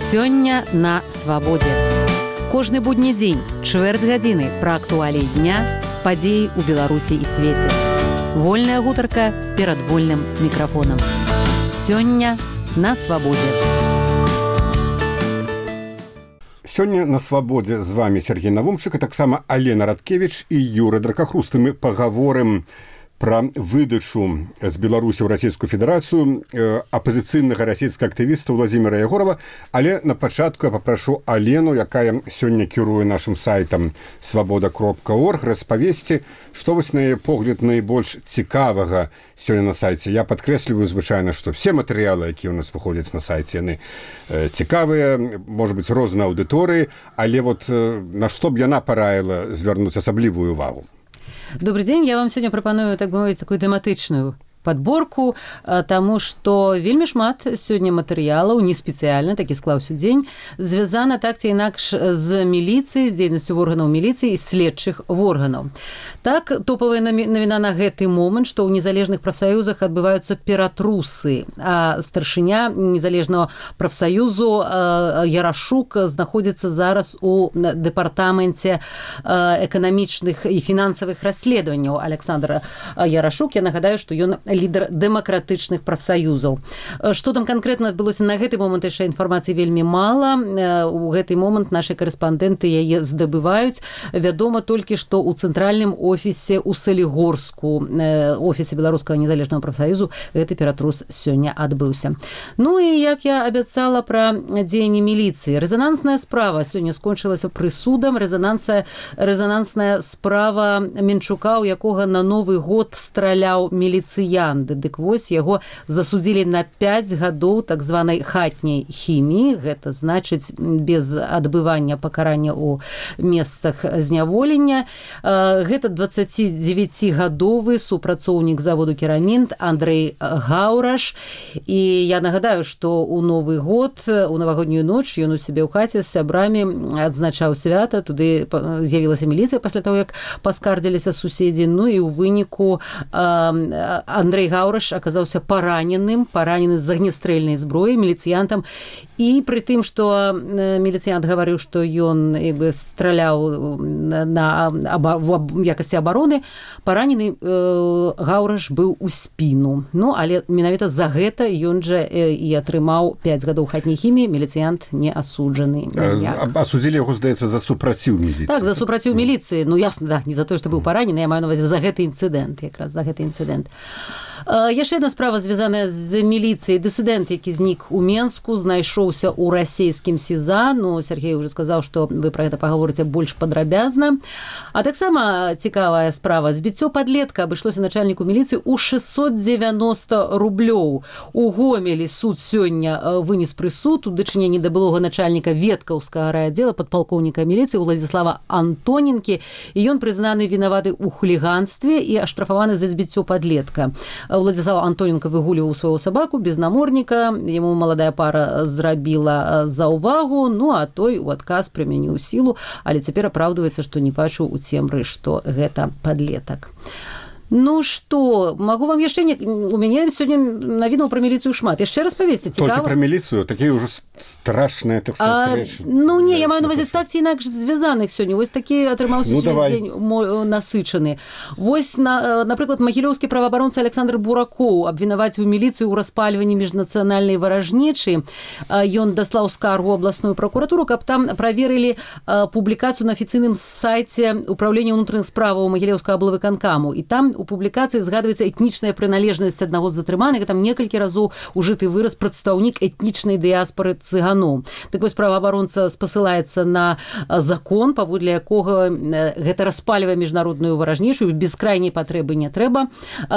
Сёння на свабодзе. Кожны будні дзень, чвэрць гадзіны пра актуаліі дня, падзеі ў Беларусі і свеце. Вольная гутарка перад вольным мікрафонам. Сёння на свабодзе. Сёння на свабодзе з вами Сергей Навумчык, а таксама Алена Радкевіч і Юрый Дракахрусты. Мы пагаворым пра выдачу з Беларусі ў Расійскую Федэрацыю апазіцыйнага расійскага актывіста Владзіміра Ягорова, але на пачатку я папрашу Алену, якая сёння кіруе нашым сайтам свабода.орг, распавесці, што вось на яе погляд найбольш цікавага сёння на сайце. Я падкрэсліваю звычайна, што все матэрыялы, якія ў нас выходзяць на сайце, яны цікавыя, можа быць, розныя аўдыторыі, але вот на што б яна параіла звярнуць асаблівую увагу? Добрый день, я вам сегодня пропоную, так бы мовіць, такую тэматычную подборку, таму што вельмі шмат сёння матэрыялаў, не спецыяльна, такі склаўся дзень, звязана так ці інакш з міліцыяй, з дзейнасцю органаў міліцыі і следчых органаў. Так, топавая навіна на гэты момант, што ў незалежных прафсаюзах адбываюцца ператрусы, а старшыня незалежнага прафсаюзу Ярашук знаходзіцца зараз у дэпартаменце эканамічных і фінансавых расследаванняў. Александр Ярашук, я нагадаю, што ён лідар дэмакратычных прафсаюзаў. Што там канкрэтна адбылося на гэты момант, яшчэ інфармацыі вельмі мала. У гэты момант нашы карэспандэнты яе здабываюць. Вядома толькі, што ў цэнтральным офісе ў Салігорску, офісе Беларускага незалежнага прафсаюзу, гэты ператрус сёння адбыўся. Ну і як я абяцала пра дзеянні міліцыі. Рэзанансная справа сёння скончылася прысудам. Рэзанансная справа Менчука, у якога на Новы год страляў міліцыян. Дык вось яго засудзілі на 5 гадоў так званай хатняй хіміі. Гэта значыць без адбывання пакарання ў месцах зняволення. Гэта 29-гадовы супрацоўнік заводу «Керамінт» Андрэй Гаўраш. І я нагадаю, што ў Новы год, у навагоднюю ноч ён у сябе ў хаце з сябрамі адзначаў свята. Туды з'явілася міліцыя пасля таго, як паскардзіліся суседзі. Ну і ў выніку Андрэй Гаўраш аказаўся паранены з агнестрэльнай зброі міліцыянтам. І пры тым, што міліцыянт гаварыў, што ён страляў в якасці абароны, паранены Гаўраш быў у спіну. Ну, але менавіта за гэта ён жа і атрымаў 5 гадоў хатняй хіміі, міліцыянт не асуджаны. Асудзілі яго, здаецца, за супраціў міліцыі. Так, за супраціў міліцыі. Ну, ясна, да, не за тое, што быў паранены, я маю на ўвазе за гэты інцыдэнт, якраз за гэты інцыдэнт. Яшчэ адна справа звязаная з міліцыяй. Дысідэнт, які знік у Менску, знайшоўся ў расійскім СІЗА. Ну, Сергей уже сказаў, што вы пра гэта пагаворыце больш падрабязна. А таксама цікавая справа. Збіццё падлетка абышлося начальніку міліцыі ў 690 рублёў. У Гомелі суд сёння вынес прысуд у дачыненні да былога начальніка Веткаўскага райаддзела падпалкоўніка міліцыі Уладзіслава Антоненкі. І ён прызнаны вінаваты ў хуліганстве і аштрафаваны за збіццё падлетка. Уладзіслав Антоненко выгуліваў свайго сабаку без намордніка, яму маладая пара зрабіла заўвагу, ну а той у адказ прымяніў сілу, але цяпер апраўдваецца, што не бачыў у цемры, што гэта падлетак. Ну што, магу вам яшчэ у мяне сёння навінаў пра міліцыю шмат. Яшчэ раз павесці, цікава? Толькі пра міліцыю, такія ўжо страшныя, так сказаць, рэчы. Ну не, я маю на ўвазе так ці інакш звязаных сёння. Вось такі атрымаўся дзень насычаны. Вось, напрыклад, магілёўскі праваабаронца Александр Буракоў абвінаваціў міліцыю ў распальванні міжнацыянальнай варажнечы. Ён даслаў скаргу ў абласную пракуратуру, каб там праверылі публікацыю на афіцыйным сайце Управлення ўнутраных справаў Магілёўскага аблвыканкаму. І там у публікацыі згадваецца этнічная прыналежнасць аднаго з затрыманых, там некалькі разоў ужыты выраз прадстаўнік этнічнай дыяспары цыганоў. Так вось праваабаронца спасылаецца на закон, паводле якога гэта распальвае міжнародную варажнечу, без крайняй патрэбы не трэба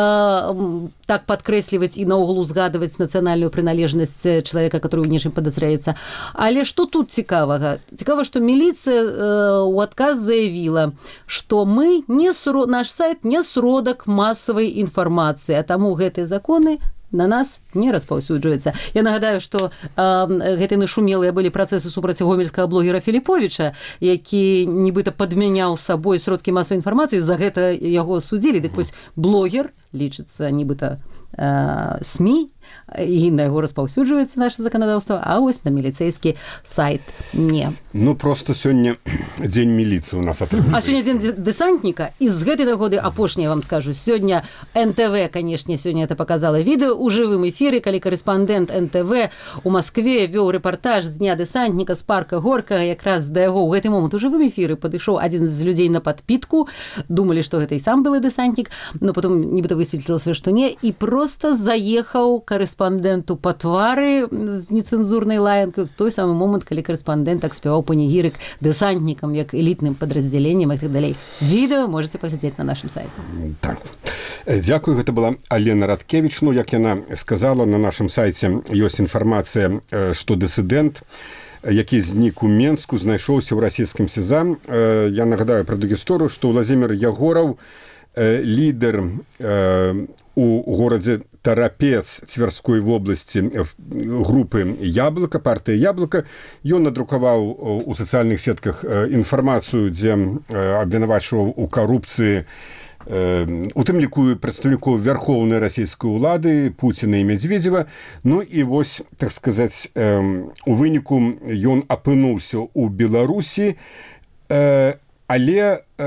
так падкрэсліваць і наогул узгадваць нацыянальную прыналежнасць чалавека, который ў нечым падазраецца. Але што тут цікавага? Цікава, што міліцыя ў адказ заявіла, што наш сайт не сродак масавай інфармацыі, а таму гэтыя законы на нас не распаўсюджваецца. Я нагадаю, што гэтыя нашумелыя былі працэсы супраць гомельскага блогера Філіповіча, які нібыта падмяняў сабой сродкі масавай інфармацыі, за гэта яго судзілі. Дык вось блогер лічыцца нібыта СМІ, і на яго распаўсюджваецца наше заканадаўства, а вось на міліцэйскі сайт не. Ну, просто сёння дзень міліцыі у нас атрымаецца. А сёння дзень дэсантніка, і з гэтай нагоды апошняе вам скажу. Сёння НТВ, канешне, сёння это показала відэо ў жывым эфіры, калі корэспандэнт НТВ у Маскве вёў рэпартаж з дня дэсантніка з парка Горкага, якраз да яго ў гэты момант у жывым эфіры падышоў адзін з людзей на падпітку, думалі, што гэта і сам былы дэсантнік, но потом нібыта высветлілася, што не, і просто заехаў корэспандэнту па твары з нецэнзурнай лаянкай в той самы момант, калі корэспандэнт так спяваў панегірык дэсантнікам, як элітным падраздзяленнем і так далей. Відэо можете паглядзець на нашым сайце. Так. Дзякую, гэта была Алена Радкевіч. Ну, як яна сказала, на нашым сайце ёсць інфармацыя, што дысідэнт, які знік у Менску, знайшоўся ў расійскім СІЗА. Я нагадаю пра гісторыю, што Владзімір Ягораў, лідер у горадзе Тарапец Цверской вобласці групы «Яблоко», партыя «Яблоко». Ён надрукаваў у сацыяльных сетках інфармацыю, дзе абвінавачваў у карупцыі у тым ліку прадстаўнікоў вярхоўнай расійскай улады Пуціна і Медведзева. Ну і вось, так сказаць, у выніку ён апынуўся ў Беларусі, але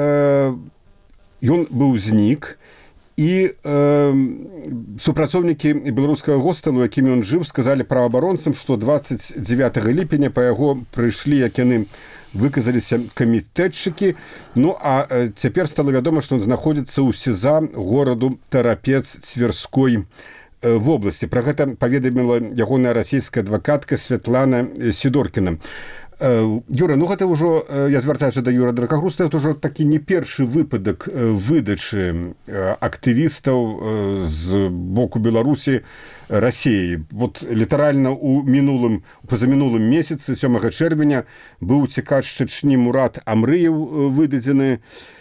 ён быў знік, і супрацоўнікі беларускага гостэлу, якімі ён жыў, сказалі праваабаронцам, што 29 ліпеня па яго прыйшлі, як яны выказаліся, камітэтчыкі. Ну, а цяпер стала вядома, што ён знаходзіцца ў СІЗА гораду Тарапец Цверской вобласці. Пра гэта паведаміла ягоная расійская адвакатка Святлана Сідоркіна. Юра, ну гэта ўжо, я звяртаюся да Юры Дракахруста, это ўжо такі не першы выпадак выдачы актывістаў з боку Беларусі Расіі. Вот літаральна у пазамінулым месяцы, 7 чэрвеня, быў уцекач Чачні Мурат Амрыев выдадзены,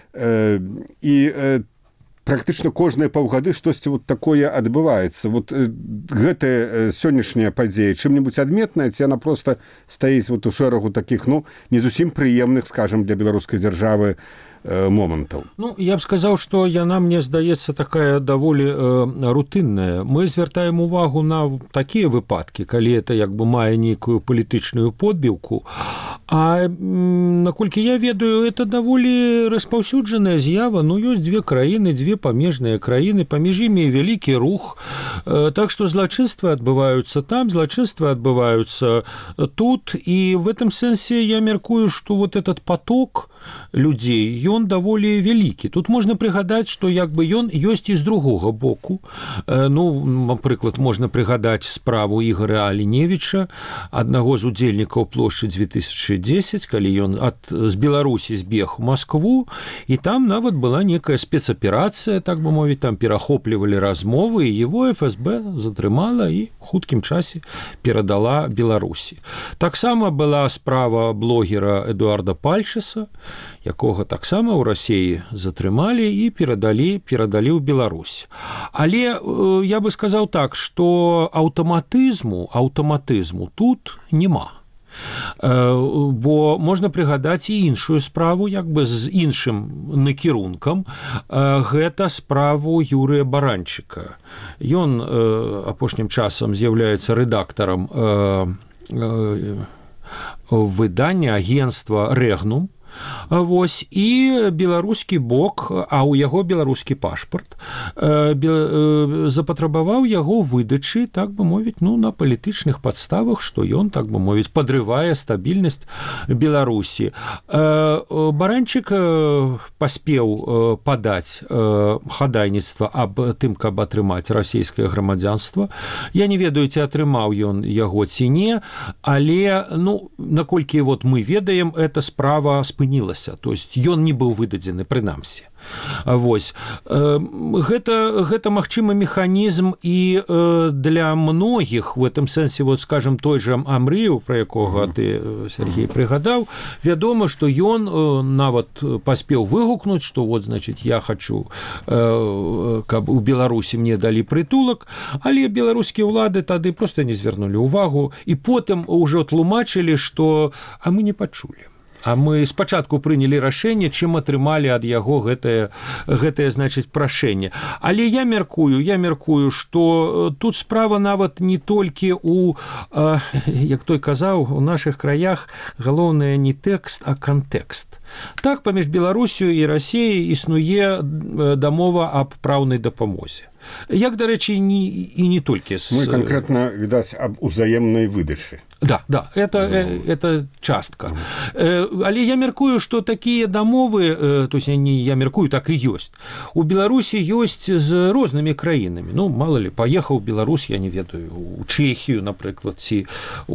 і практычна кожныя паўгады штосьці вот такое адбываецца. Вот гэтая сённяшняя падзея чым-небудзь адметная, ці яна проста стаіць вот у шэрагу такіх, ну, не зусім прыемных, скажем, для беларускай дзяржавы момантаў? Ну, я б сказаў, што яна, мне здаецца, такая даволі рутынная. Мы звяртаем увагу на такія выпадкі, калі это як бы мае нейкую палітычную подбіўку. А наколькі я ведаю, это даволі распаўсюджаная з'ява. Ну, ёсць две краіны, две памежныя краіны, паміж імі вялікі рух. Так што злачынствы адбываюцца там, злачынствы адбываюцца тут. І в этом сэнсе я мяркую, што вот этот поток людзей, ён даволі вялікі. Тут можна прыгадаць, што як бы ён ёсць і з другога боку. Ну, напрыклад, можна прыгадаць справу Ігоря Аліневіча, аднаго з удзельнікаў плошчы 2010, калі ён з Беларусі збег у Маскву, і там нават была некая спецаперацыя, так бы мовіць, там перахоплівалі размовы, і его ФСБ затрымала і ў хуткім часе перадала Беларусі. Таксама была справа блогера Эдуарда Пальчеса, якога таксама ў Расіі затрымалі і перадалі ў Беларусь. Але я бы сказаў так, што аўтаматызму тут няма. Бо можна прыгадаць і іншую справу, як бы з іншым накірункам. Гэта справу Юрыя Баранчыка. Ён апошнім часам з'яўляецца рэдактарам выдання агенцтва «Рэгнум». Вось, і беларускі бок, а ў яго беларускі пашпарт, запатрабаваў яго выдачы, так бы мовіць, ну, на палітычных падставах, што ён, так бы мовіць, падрывае стабільнасць Беларусі. Баранчык паспеў падаць хадайніцтва аб тым, каб атрымаць расійскае грамадзянства. Я не ведаю, ці атрымаў ён яго ці не, але, ну, наколькі вот мы ведаем, эта справа спынілася, то есть ён не быў выдадзены, прынамсі. Вось. Гэта магчымы механізм і для многіх, в этом сэнсе, вот, скажем, той жа Амрыев, пра якога ты, Сергей, прыгадаў, вядома, што ён нават паспеў выгукнуць, што вот, значит, я хочу, каб у Беларусі мне далі прытулак, але беларускія ўлады тады проста не звярнулі ўвагу і потым ужо тлумачылі, што а мы не пачулі. А мы спачатку прынялі рашэнне, чым атрымалі ад яго гэтае значыць, прашэнне. Але я мяркую, што тут справа нават не толькі у, як той казаў, у нашых краях галоўнае не тэкст, а кантэкст. Так, паміж Беларусю і Расіяй існуе дамова аб праўнай дапамозе. Як, дарэчы, і не толькі з... Мы канкрэтна, відаць, аб узаемнай выдачы. Да, это частка. Але я мяркую, што такія дамовы, то есть не я мяркую, так і ёсць. У Беларусі ёсць з рознымі краінамі. Ну, мала ли, паехаў Беларусь, я не ведаю, у Чэхію, напрыклад, ці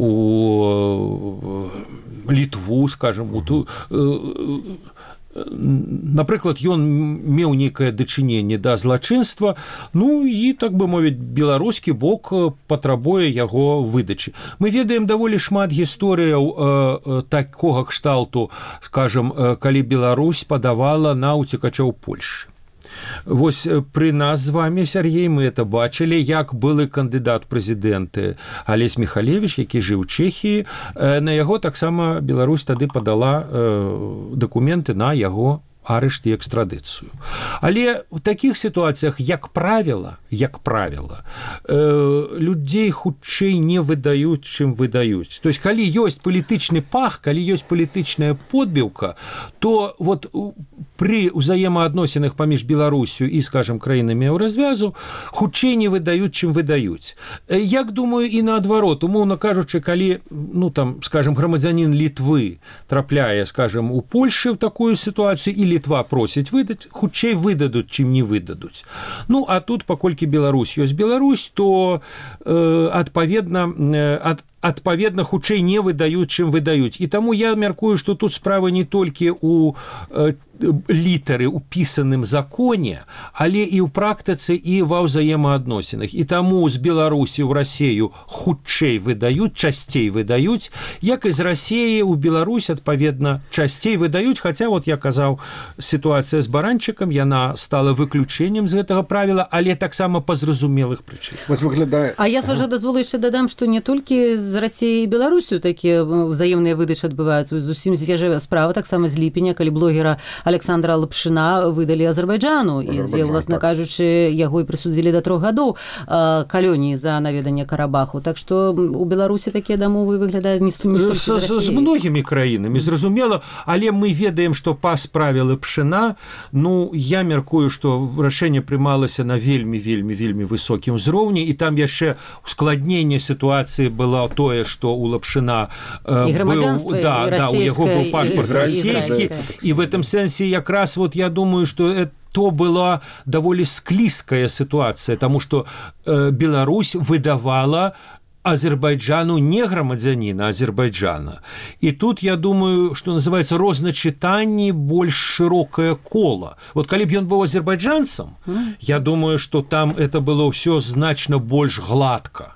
у Літву, скажем, у ту... Напрыклад, ён меў нейкае дачыненне да злачынства, ну і, так бы мовіць, беларускі бок патрабуе яго выдачы. Мы ведаем даволі шмат гісторыяў такога кшталту, скажем, калі Беларусь падавала на уцекачоў Польшчы. Вось пры нас з вами, Сергей, мы это бачылі, як былы кандыдат прэзідэнты Алесь Михалевич, які жыў у Чэхіі, на яго таксама Беларусь тады падала дакументы на яго арышт і экстрадыцыю. Але ў такіх сітуацыях, як правіла, людзей хутчэй не выдаюць, чым выдаюць. То есть, калі ёсць палітычны пах, калі ёсць палітычная подбіўка, то вот пры ўзаемаадносінах паміж Беларусю і, скажем, краінамі еўразвязу хутчэй не выдаюць, чым выдаюць. Як думаю, і наадварот, умоўна кажучы, калі, ну, там, скажем, грамадзянін Літвы трапляе, скажем, у Польшы ў такую сітуацыю, і Літва просіць выдаць, хутчэй выдадуць, чым не выдадуць. Ну, а тут, паколькі Беларусь ёсць Беларусь, то адпаведна, хутчэй не выдаюць, чым выдаюць. І таму я мяркую, што тут справа не толькі у літары ў пісаным законе, але і ў практыцы, і ва ўзаемаадносінах. І таму з Беларусі ў Расію хутчэй выдаюць, часцей выдаюць, як і з Расіі ў Беларусь, адпаведна, часцей выдаюць, хаця, вот я казаў, сітуацыя з баранчыкам, яна стала выключэннем з гэтага правіла, але таксама па зразумелых прычынах. А я, з вашага дазволу, яшчэ дадам, што не толькі з Расіяй і Беларусю такія ўзаемныя выдачы адбываюцца. Зусім свежая справа, таксама з ліпеня, калі блогера Александра Лапшына выдалі Азербайджану, і дзе, власна кажучы, яго і прысудзілі да 3 гадоў калоніі за наведанне Карабаху. Так што у Беларусі такія дамовы выглядаюць не столькі з Расіяй. З многімі краінамі, зразумела, але мы ведаем, што па справе Лапшына, ну, я мяркую, што рашэнне прымалася на вельмі высокім узроўні, і там яшчэ ускладненне сітуацыі было тое, што у Лапшына і грамадзянства, і расійскае, у яго быў пашпарт расійскі, і в этом сэнсе якраз вот я думаю, што то была даволі склізкая сітуацыя, таму што Беларусь выдавала Азербайджану не грамадзяніна Азербайджана. І тут, я думаю, што называецца розначытанні больш шырокае кола. Вот калі б ён быў азербайджанцам, я думаю, што там это было ўсё значна больш гладка.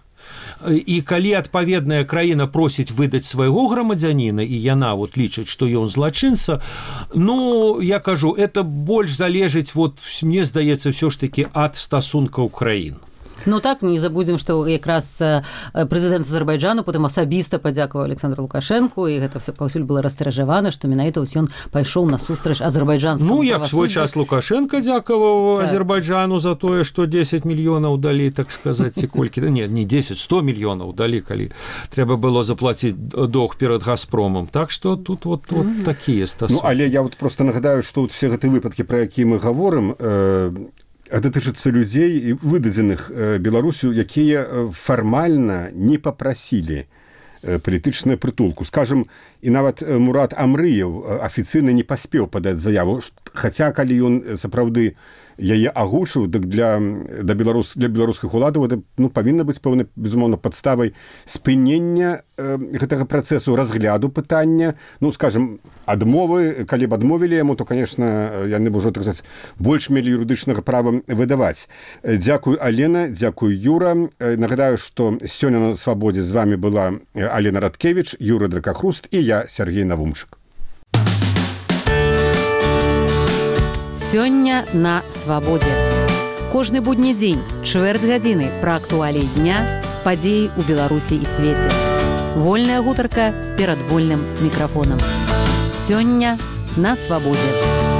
І калі адпаведная краіна просіць выдаць свайго грамадзяніна, і яна вот лічыць, што ён злачынца, ну, я кажу, это больш залежыць, вот, мне здаецца, ўсё ж такі ад стасункаў краін. Ну так, не забудзем, што якраз прэзідэнт Азербайджану потым асабіста падзякаваў Александру Лукашэнку, і гэта все паўсюль было растыражавана, што менавіта ён пайшоў насустрач азербайджанскаму правасуддзю. Ну, як свой час Лукашенко дзякаваў Азербайджану за тое, што 10 мільёнаў далі, так сказаць, ці колькі, не 10, 100 мільёнаў далі, калі трэба было заплаціць доўг перад Газпромом. Так што тут вот такія стасункі. Ну, але я вот просто нагадаю, што все гэтыя выпадкі, пра якія мы гаворым, датычыцца людзей, выдадзеных Беларусю, якія фармальна не папрасілі палітычную прытулку. Скажем, і нават Мурат Амрыев афіцыйна не паспеў падаць заяву, хаця калі ён сапраўды яе агучыў, дык для беларускіх уладаў это, ну, павінна быць пэўна, безумоўна, падставай спынення гэтага працэсу, разгляду пытання, ну, скажем, адмовы. Калі б адмовілі яму, то, конечно, яны б ужо, так сказаць, больш мелі юрыдычнага права выдаваць. Дзякую, Алена, дзякую, Юра. Нагадаю, што сёння на Свабодзе з вами была Алена Радкевіч, Юра Дракахруст і я, Сергей Навумчык. Сёння на Свабодзе. Кожны будні дзень, чвэрць гадзіны пра актуаліі дня, падзеі ў Беларусі і свеце. Вольная гутарка перад вольным мікрафонам. Сёння на свабодзе.